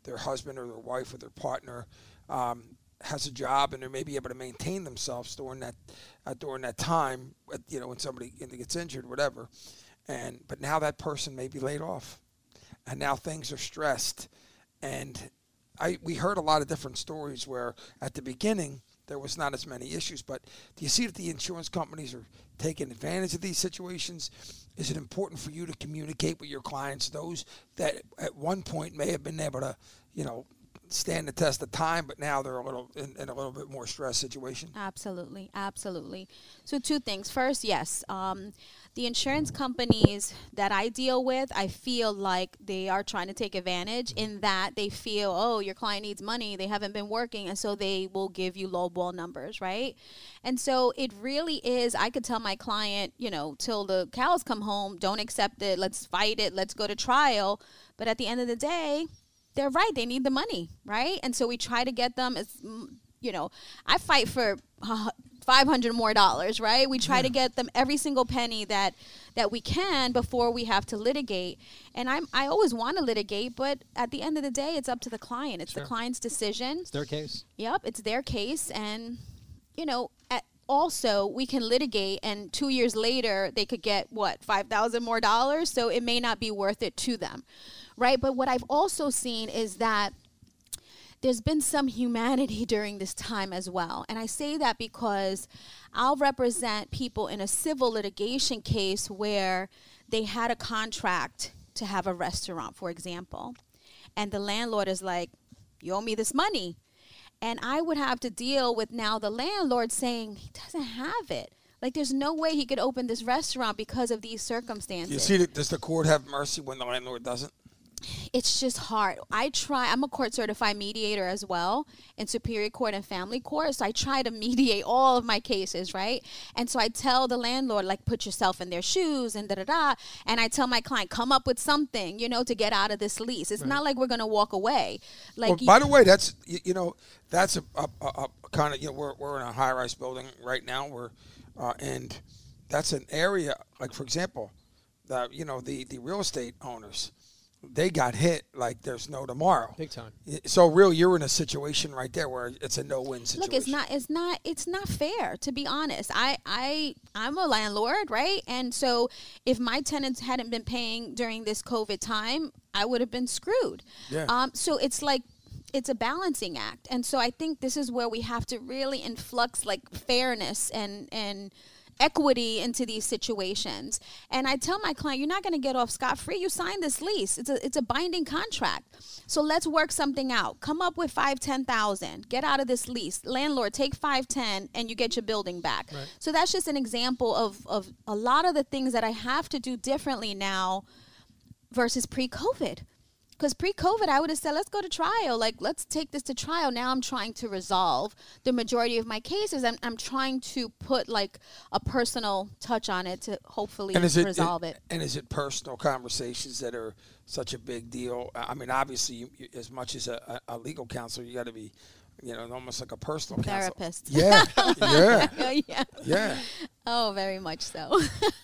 their husband or their wife or their partner um, has a job and they may be able to maintain themselves during that uh, during that time, you know, when somebody gets injured, whatever. And but now that person may be laid off, and now things are stressed. And I we heard a lot of different stories where at the beginning there was not as many issues. But do you see that the insurance companies are taking advantage of these situations? Is it important for you to communicate with your clients, those that at one point may have been able to, you know, stand the test of time, but now they're a little in, in a little bit more stress situation? Absolutely, absolutely. So two things. First, yes, um, the insurance companies that I deal with, I feel like they are trying to take advantage in that they feel, oh, your client needs money, they haven't been working, and so they will give you lowball numbers, right? And so it really is, I could tell my client, you know, till the cows come home, don't accept it, let's fight it, let's go to trial. But at the end of the day, they're right. They need the money, right? And so we try to get them as, you know, I fight for uh, five hundred more dollars, right? We try yeah. to get them every single penny that that we can before we have to litigate. And I'm I always want to litigate, but at the end of the day, it's up to the client. It's sure. the client's decision. It's their case. Yep, it's their case. And, you know, at, also we can litigate, and two years later they could get what five thousand more dollars. So it may not be worth it to them. Right. But what I've also seen is that there's been some humanity during this time as well. And I say that because I'll represent people in a civil litigation case where they had a contract to have a restaurant, for example. And the landlord is like, you owe me this money. And I would have to deal with now the landlord saying he doesn't have it. Like, there's no way he could open this restaurant because of these circumstances. You see, that, does the court have mercy when the landlord doesn't? It's just hard. I try, I'm a court certified mediator as well in Superior Court and Family Court. So I try to mediate all of my cases, right? And so I tell the landlord, like, put yourself in their shoes and da-da-da. And I tell my client, come up with something, you know, to get out of this lease. It's right. not like we're going to walk away. Like, well, by the way, that's, you, you know, that's a, a, a, a kind of, you know, we're, we're in a high-rise building right now. We're, uh, and that's an area, like, for example, the, you know, the, the real estate owners, they got hit like there's no tomorrow. Big time. So really, you're in a situation right there where it's a no-win situation. Look, it's not, it's not, it's not fair, to be honest. I, I, I'm a landlord, right? And so if my tenants hadn't been paying during this COVID time, I would have been screwed. Yeah. Um. So it's like, it's a balancing act. And so I think this is where we have to really influx like fairness and, and, equity into these situations. And I tell my client, you're not going to get off scot-free. You signed this lease. It's a it's a binding contract. So let's work something out. Come up with five, ten thousand. Get out of this lease. Landlord, take five, ten, and you get your building back. Right. So that's just an example of of a lot of the things that I have to do differently now versus pre-COVID. Because pre-COVID, I would have said, let's go to trial. Like, let's take this to trial. Now I'm trying to resolve the majority of my cases. I'm, I'm trying to put, like, a personal touch on it to hopefully and is it, resolve it, it. And is it personal conversations that are such a big deal? I mean, obviously, you, you, as much as a, a legal counselor, you got to be, you know, almost like a personal therapist. Counselor. Yeah, yeah, yeah. Yeah. Oh, very much so.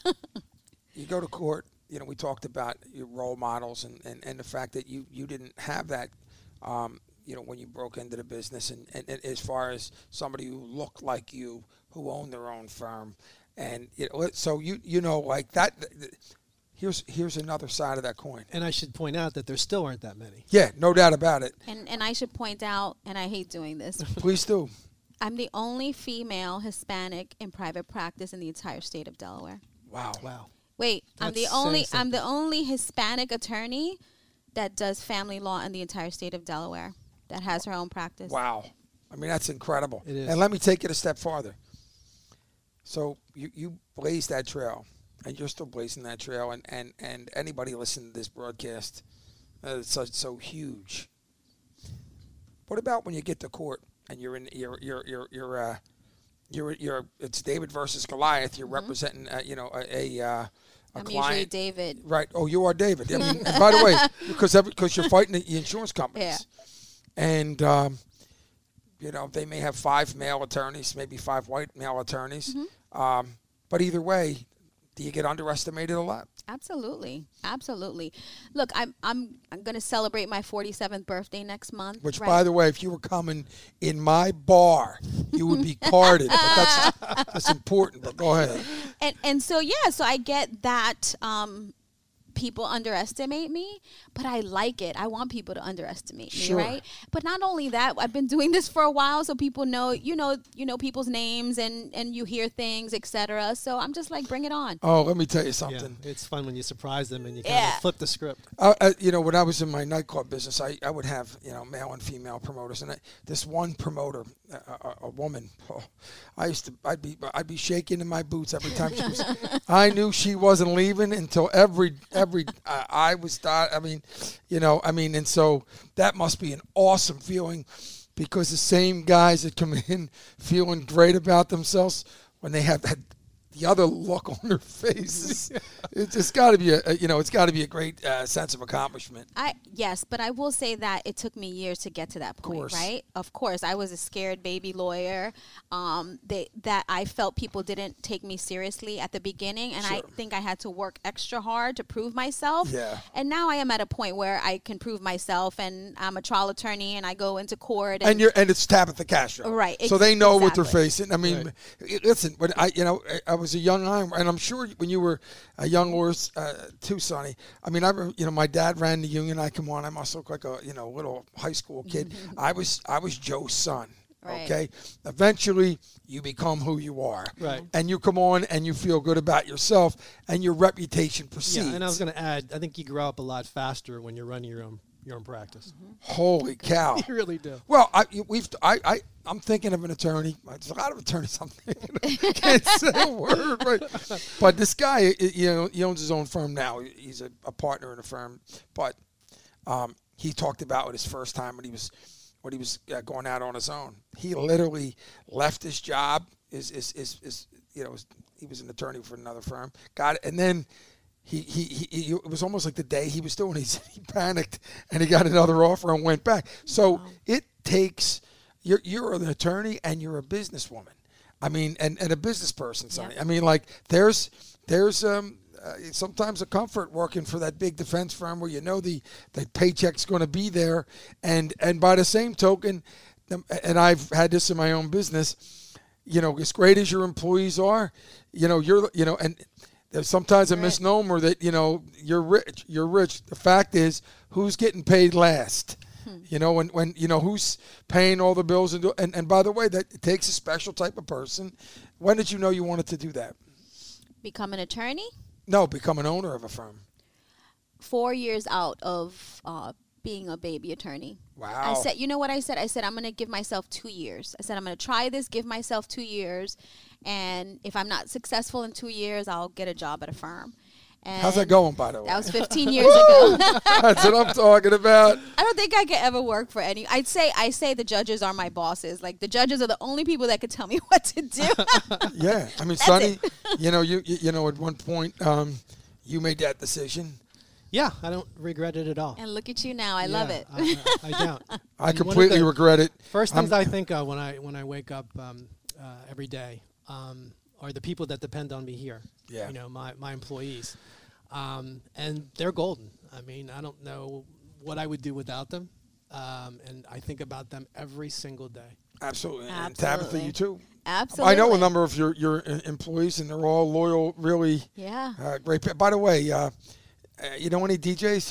You go to court. You know, we talked about your role models and, and, and the fact that you, you didn't have that, um, you know, when you broke into the business. And, and, and as far as somebody who looked like you, who owned their own firm. And you know, so, you you know, like that, here's here's another side of that coin. And I should point out that there still aren't that many. Yeah, no doubt about it. And, and I should point out, and I hate doing this. Please do. I'm the only female Hispanic in private practice in the entire state of Delaware. Wow. Wow. Wait, That's I'm the only something. I'm the only Hispanic attorney that does family law in the entire state of Delaware that has her own practice. Wow. I mean, that's incredible. It is. And let me take it a step farther. So you, you blazed that trail, and you're still blazing that trail, and, and, and anybody listening to this broadcast, uh, it's so, so huge. What about when you get to court and you're in you're you're you're you're uh, you're, you're it's David versus Goliath. You're mm-hmm. representing uh, you know a, a uh, A I'm client. usually David. Right. Oh, you are David. I mean, by the way, because because you're fighting the insurance companies, yeah. and um, you know they may have five male attorneys, maybe five white male attorneys, mm-hmm. um, but either way, do you get underestimated a lot? Absolutely, absolutely. Look, I'm I'm I'm going to celebrate my forty-seventh birthday next month. Which, right? by the way, if you were coming in my bar, you would be carded. But that's that's important. But go ahead. And and so yeah, so I get that. Um, people underestimate me, but I like it. I want people to underestimate me, Sure. right? But not only that, I've been doing this for a while, so people know, you know, you know people's names, and and you hear things, et cetera. So I'm just like, bring it on. Oh, let me tell you Yeah, something. it's fun when you surprise them and you kind Yeah. of flip the script. Uh, uh, you know, when I was in my nightclub business, I, I would have, you know, male and female promoters, and I, this one promoter, a, a, a woman, oh, I used to, I'd be, I'd be shaking in my boots every time she was. I knew she wasn't leaving until every, every, uh, I was start. I mean, you know, I mean, and so that must be an awesome feeling, because the same guys that come in feeling great about themselves, when they have that the other look on their faces, it's, it's got to be a, a you know it's got to be a great uh, sense of accomplishment. I yes, but I will say that it took me years to get to that point, course. right? Of course, I was a scared baby lawyer. Um, they, that I felt people didn't take me seriously at the beginning, and I Sure. think I had to work extra hard to prove myself. Yeah. And now I am at a point where I can prove myself, and I'm a trial attorney, and I go into court. And, And you're and it's Tabitha Castro, Right, So ex- they know what they're exactly. facing. I mean, Right. i- listen, when I you know I, I was a young iron, and I'm sure when you were a young lawyer uh, too, Sonny. I mean, I remember, you know my dad ran the union. I come on, I must look like a you know little high school kid. I was I was Joe's son. Right. Okay. Eventually, you become who you are. Right. And you come on and you feel good about yourself, and your reputation proceeds. Yeah, and I was going to add, I think you grow up a lot faster when you're running your own your own practice. Holy cow! You really do. Well, I we've I I I'm thinking of an attorney. There's a lot of attorneys. I'm thinking. Can't say a word, right? But this guy, you know, he owns his own firm now. He's a, a partner in a firm. But um, he talked about his first time when he was when he was uh, going out on his own. He literally left his job. Is is is is you know he was an attorney for another firm. Got it, and then. He, he, he, he, it was almost like the day he was doing it, he panicked and he got another offer and went back. So Wow. it takes, you're, you're an attorney and you're a businesswoman. I mean, and, and a business person, Sonny. Yeah. I mean, like there's, there's um, uh, sometimes a comfort working for that big defense firm where you know the, the paycheck's going to be there. And, and by the same token, um, and I've had this in my own business, you know, as great as your employees are, you know, you're, you know, and there's sometimes a Right. misnomer that, you know, you're rich, you're rich. The fact is, who's getting paid last? Hmm. You know, when, when, you know, who's paying all the bills. And, do, and, and by the way, that it takes a special type of person. When did you know you wanted to do that? Become an attorney. No, become an owner of a firm. Four years out of uh, being a baby attorney. Wow. I said, you know what I said? I said, I'm going to give myself two years. I said, I'm going to try this, give myself two years. And if I'm not successful in two years, I'll get a job at a firm. And How's that going, by the way? That was fifteen years ago. That's what I'm talking about. I don't think I could ever work for any. I'd say I say the judges are my bosses. Like the judges are the only people that could tell me what to do. Yeah. I mean, Sonny, you know, you, you you know, at one point, um, you made that decision. Yeah, I don't regret it at all. And look at you now. I love Yeah, it. I, I, I don't. I And one of completely the regret it. First I'm- things I think of when I when I wake up um, uh, every day um, are the people that depend on me here. Yeah. You know, my my employees, um, and they're golden. I mean, I don't know what I would do without them, um, and I think about them every single day. Absolutely. And Absolutely. Tabitha, you too. Absolutely. I know a number of your, your uh, employees, and they're all loyal, really Yeah. uh, great. pe- By the way, uh, uh, you know any D Js?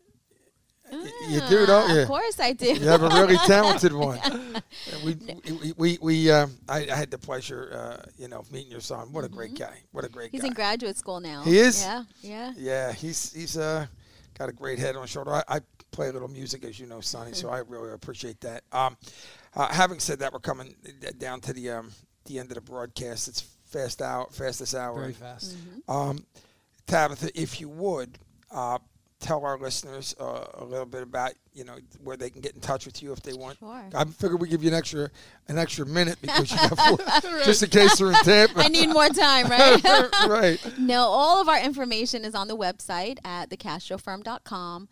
You do, don't Ah, you? Of course I do. You have a really talented one. Uh, we, we, we, we uh, I, I had the pleasure, uh, you know, of meeting your son. What a great guy. What a great Mm-hmm. He's guy. in graduate school now. He is? Yeah. Yeah. Yeah, he's he's uh, got a great head on his shoulder. I, I play a little music, as you know, Sonny, so I really appreciate that. Um, uh, having said that, we're coming down to the um, the end of the broadcast. It's fast out, fastest hour. Very fast. Um, Tabitha, if you would, uh, tell our listeners uh, a little bit about, you know, where they can get in touch with you if they want. Sure. I figured we give you an extra an extra minute because you got four, just in case they're in Tampa. I need more time, right? Right. No, all of our information is on the website at the castro firm dot com.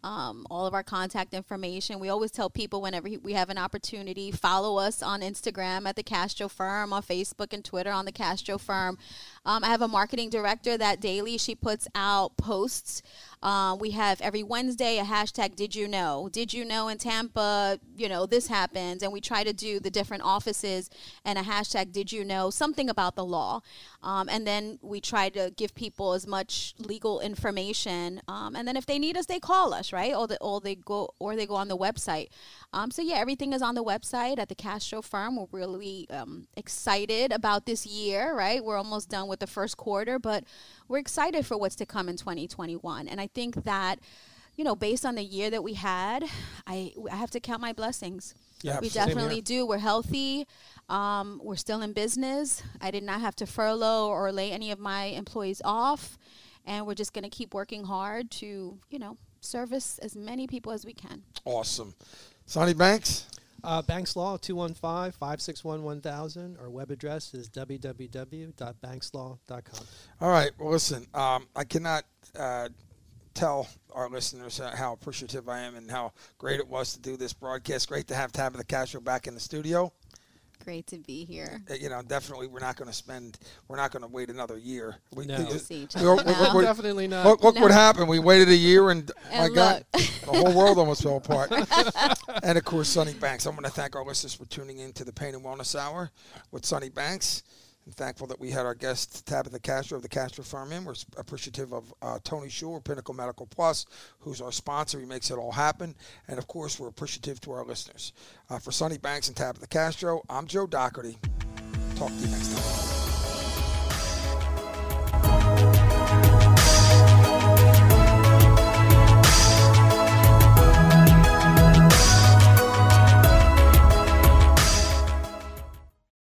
um, all of our contact information. We always tell people whenever we have an opportunity, follow us on Instagram at The Castro Firm, on Facebook and Twitter on The Castro Firm. Um, I have a marketing director that daily she puts out posts. Uh, we have every Wednesday a hashtag Did You Know? Did you know in Tampa, you know, this happens? And we try to do the different offices and a hashtag Did You Know? Something about the law. Um, and then we try to give people as much legal information. Um, and then if they need us, they call us, right? Or, the, or, they, go, or they go on the website. Um, so, yeah, everything is on the website at The Castro Firm. We're really um, excited about this year, right? We're almost done with the first quarter, but we're excited for what's to come in twenty twenty-one. And I think that, you know, based on the year that we had, I, I have to count my blessings. Yeah, we same definitely here. do. We're healthy. Um, we're still in business. I did not have to furlough or lay any of my employees off. And we're just going to keep working hard to, you know, service as many people as we can. Awesome. Sonny Banks? Uh, Banks Law, two one five, five six one, one thousand. Our web address is w w w dot banks law dot com. All right. Well, listen, um, I cannot uh, tell our listeners uh, how appreciative I am and how great it was to do this broadcast. Great to have Tabitha Castro back in the studio. Great to be here. Uh, You know, definitely we're not going to spend, we're not going to wait another year. We, No. we- We'll see each we- other we- now. we- Definitely not. Look, look No. what happened. We waited a year and, And my God, look. the whole world almost fell apart. And, of course, Sonny Banks. I want to thank our listeners for tuning in to the Pain and Wellness Hour with Sonny Banks. I'm thankful that we had our guest, Tabitha Castro of the Castro Firm in. We're s- appreciative of uh, Tony Shore, Pinnacle Medical Plus, who's our sponsor. He makes it all happen. And, of course, we're appreciative to our listeners. Uh, for Sonny Banks and Tabitha Castro, I'm Joe Doherty. Talk to you next time.